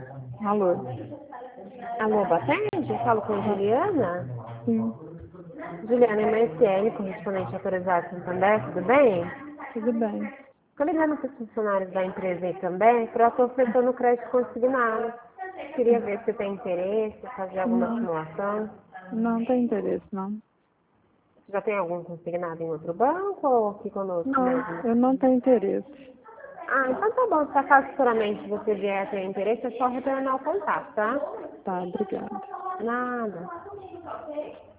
Alô? Alô, boa tarde. Eu falo com a Juliana. Sim, Juliana MSL, correspondente autorizado Santander, tudo bem? tudo bem. Estou ligando para os funcionários da empresa aí também, para eu estar ofertando crédito consignado. Queria ver se tem interesse, fazer alguma Não, simulação. não tem interesse, não. Já tem algum consignado em outro banco ou aqui conosco Não, mesmo? eu não tenho interesse. Ah, então tá bom. Se acaso futuramente você vier a ter interesse, é só retornar o contato, tá? Tá, obrigada. Nada.